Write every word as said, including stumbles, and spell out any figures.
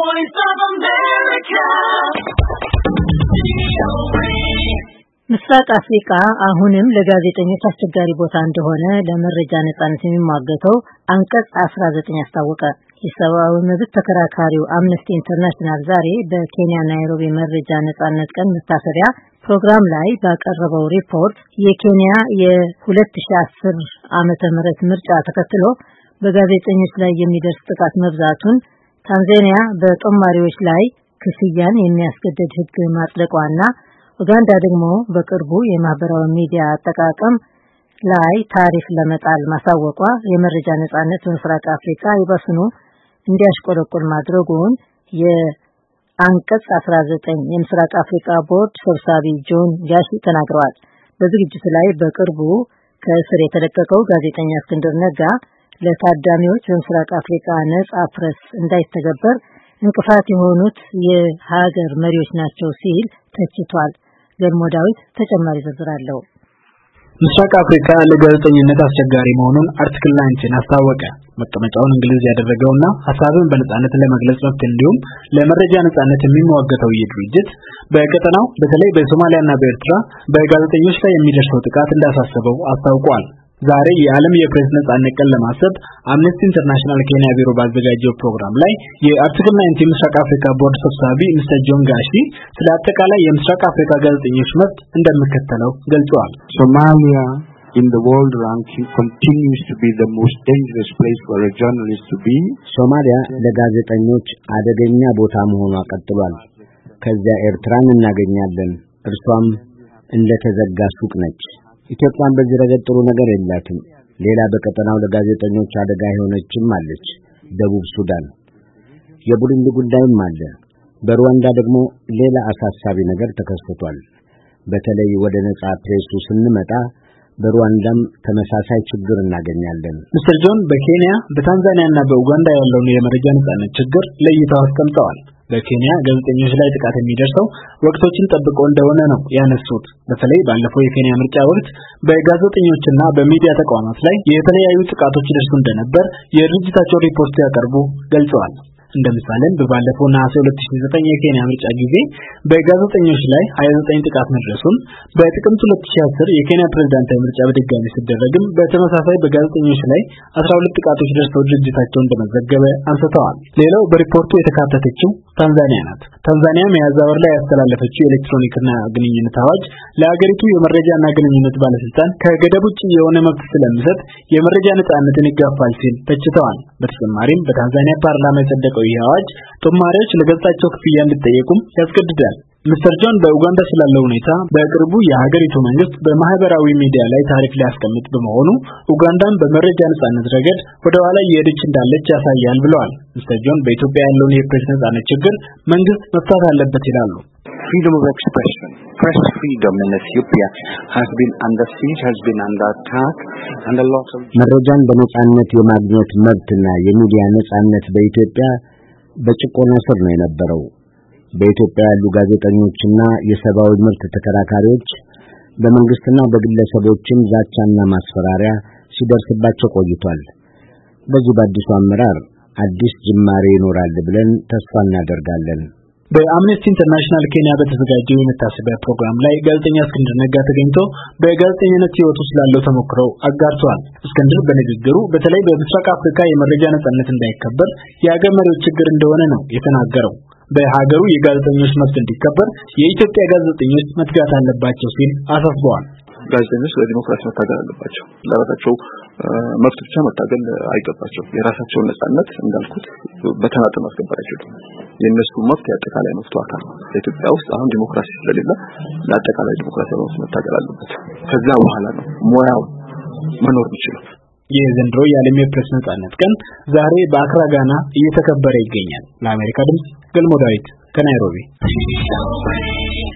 voice of America. ምስራቅ አፍሪካ አሁንም ለጋዜጠኞች አስቸጋሪ ቦታ እንደሆነ ለመረጃ ነጻነት የሚሟገተው አንቀጽ አስራ ዘጠኝ አስታወቀ። የሰብአዊ መብት ተከራካሪው አምነስቲ ኢንተርናሽናል ዛሬ በኬንያ ናይሮቢ መረጃ ነጻነት ቀን መታሰቢያ ፕሮግራም ላይ ባቀረበው ሪፖርት የኬንያ የ2010 ዓመተ ምህረት ምርጫ ተከትሎ በጋዜጠኞች ላይ የሚደርስ ጥቃት መብዛቱን፣ ታንዛኒያ በጦማሪዎች ላይ ክፍያን የሚያስገድድ ሕግ ማጽደቋና ኡጋንዳ ደግሞ በቅርቡ የማህበራዊ ሚዲያ አጠቃቀም ላይ ታሪፍ ለመጣል ማሳወቋ የመረጃ ነጻነት በምስራቅ አፍሪካ ይበስኑ እንዲያሽቆለቆል ማድረጉን የአንቀጽ አስራ ዘጠኝ የምስራቅ አፍሪካ ቦርድ ሰብሳቢ ጆን ጋሺ ተናግረዋል። በዝግጅቱ ላይ በቅርቡ ከእስር የተለቀቀው ጋዜጠኛ እስክንድር ነጋ ለታዳሚዎች በምስራቅ አፍሪካ ነጻ ፕሬስ እንዳይተገበር እንቅፋት የሆኑት የሀገር መሪዎች ናቸው ሲል ተችቷል። ገልሞ ዳዊት ተጨማሪ ዝርዝር አለው። ምስራቅ አፍሪካ ለጋዜጠኝነት አስቸጋሪ መሆኑን አርቲክል ናይንቲን አስታወቀ። መቀመጫውን እንግሊዝ ያደረገውና ሐሳብን በነጻነት ለመግለጽ መብት እንዲሁም ለመረጃ ነጻነት የሚሟገተው ይህ ድርጅት በቀጠናው በተለይ በሶማሊያና በኤርትራ በጋዜጠኞች ላይ የሚደርሰው ጥቃት እንዳሳሰበው አስታውቋል። ዛሬ የዓለም የፕሬስ ነጻነት ቀን ለማሰብ አምነስቲ ኢንተርናሽናል ኬንያ ቢሮ ባዘጋጀው ፕሮግራም ላይ የአርቲክል ናይንቲን ምስራቅ አፍሪካ ቦርድ ሰብሳቢ ሚስተር ጆን ጋሺ ስለ አጠቃላይ የምስራቅ አፍሪካ ጋዜጠኞች መብት እንደሚከተለው ገልጸዋል። ሶማሊያ in the world ranking continues to be the most dangerous place for a journalist to be. ሶማሊያ ለጋዜጠኞች አደገኛ ቦታ መሆኗ ቀጥሏል። ከዚያ ኤርትራን እናገኛለን። እርሷም እንደተዘጋ ሱቅ ነች። ኢትዮጵያን በዚህ ረገድ ጥሩ ነገር የላትም። ሌላ በቀጠናው ለጋዜጠኞች አደጋ የሆነችም አለች፣ ደቡብ ሱዳን። የቡሩንዲ ጉዳይም አለ። በሩዋንዳ ደግሞ ሌላ አሳሳቢ ነገር ተከስቷል። በተለይ ወደ ነጻ ፕሬሱ ስንመጣ በሩዋንዳም ተመሳሳይ ችግር እናገኛለን። ሚስተር ጆን በኬንያ በታንዛኒያና በኡጋንዳ ያለውን የመረጃ ነጻነት ችግር ለይተው አስቀምጠዋል። በኬንያ ጋዜጠኞች ላይ ጥቃት የሚደርሰው ወቅቶችን ጠብቆ እንደሆነ ነው ያነሱት። በተለይ ባለፈው የኬንያ ምርጫ ወቅት በጋዜጠኞችና በሚዲያ ተቋማት ላይ የተለያዩ ጥቃቶች ደርሱ እንደነበር የድርጅታቸው ሪፖርት ያቀርቡ ገልጸዋል። እንደምሳሌም በባለፈው ነሐሴ ሁለት ሺህ ዘጠኝ የኬንያ ምርጫ ጊዜ በጋዜጠኞች ላይ ሀያ ዘጠኝ ጥቃት መድረሱን፣ በጥቅምት ሁለት ሺህ አስር የኬንያ ፕሬዝዳንታዊ ምርጫ በድጋሚ ሲደረግም በተመሳሳይ በጋዜጠኞች ላይ አስራ ሁለት ጥቃቶች ደርሰው ድርጅታቸው እንደመዘገበ አንስተዋል። ሌላው በሪፖርቱ የተካተተችው ታንዛኒያ ናት። ታንዛኒያ ሚያዝያ ወር ላይ ያስተላለፈችው የኤሌክትሮኒክና ግንኙነት አዋጅ ለሀገሪቱ የመረጃና ግንኙነት ባለስልጣን ከገደብ ውጭ የሆነ መብት ስለሚሰጥ የመረጃ ነጻነትን ይጋፋል ሲል ተችተዋል። በተጨማሪም በታንዛኒያ ፓርላማ የጸደቀው ይህ አዋጅ ጦማሪዎች ለገጻቸው ክፍያ እንዲጠየቁም ያስገድዳል። ሚስተር ጆን በኡጋንዳ ስላለው ሁኔታ በቅርቡ የሀገሪቱ መንግስት በማህበራዊ ሚዲያ ላይ ታሪፍ ሊያስቀምጥ በመሆኑ ኡጋንዳን በመረጃ ነጻነት ረገድ ወደ ኋላ እየሄደች እንዳለች ያሳያል ብለዋል። ሚስተር ጆን በኢትዮጵያ ያለውን የፕሬስ ነጻነት ችግር መንግስት መፍታት አለበት ይላሉ። Freedom of expression, press freedom in Ethiopia has been under siege, has been under attack, and a lot of መረጃን በነጻነት የማግኘት መብትና የሚዲያ ነጻነት በኢትዮጵያ በጭቆና ስር ነው የነበረው። በኢትዮጵያ ያሉ ጋዜጠኞችና የሰብአዊ መብት ተከራካሪዎች በመንግስትና በግለሰቦችም ዛቻና ማስፈራሪያ ሲደርስባቸው ቆይቷል። በዚህ በአዲሱ አመራር አዲስ ጅማሬ ይኖራል ብለን ተስፋ እናደርጋለን። በአምነስቲ ኢንተርናሽናል ኬንያ በተዘጋጀው የመታሰቢያ ፕሮግራም ላይ ጋዜጠኛ እስክንድር ነጋ ተገኝቶ በጋዜጠኝነት ህይወቱ ስላለው ተሞክሮ አጋርቷል። እስክንድር በንግግሩ በተለይ በምስራቅ አፍሪካ የመረጃ ነጻነት እንዳይከበር የሀገር መሪዎች ችግር እንደሆነ ነው የተናገረው። በሀገሩ የጋዜጠኞች መብት እንዲከበር የኢትዮጵያ ጋዜጠኞች መትጋት አለባቸው ሲል አሳስበዋል። ጋዜጠኞች ለዲሞክራሲ መታገል አለባቸው። ለራሳቸው መብት ብቻ መታገል አይገባቸው። የራሳቸውን ነጻነት እንዳልኩት በተናጠል ማስከበር አይችሉም። የነሱ መብት ያጠቃላይ መብቱ አካል ነው። ኢትዮጵያ ውስጥ አሁን ዲሞክራሲ ስለሌለ ለአጠቃላይ ዲሞክራሲ መብት መታገል አለበት። ከዛ በኋላ ነው ሙያው መኖር የሚችለው። የዘንድሮ የዓለም የፕሬስ ነጻነት ቀን ዛሬ በአክራ ጋና እየተከበረ ይገኛል። ለአሜሪካ ድምጽ ገልሞ ዳዊት ከናይሮቢ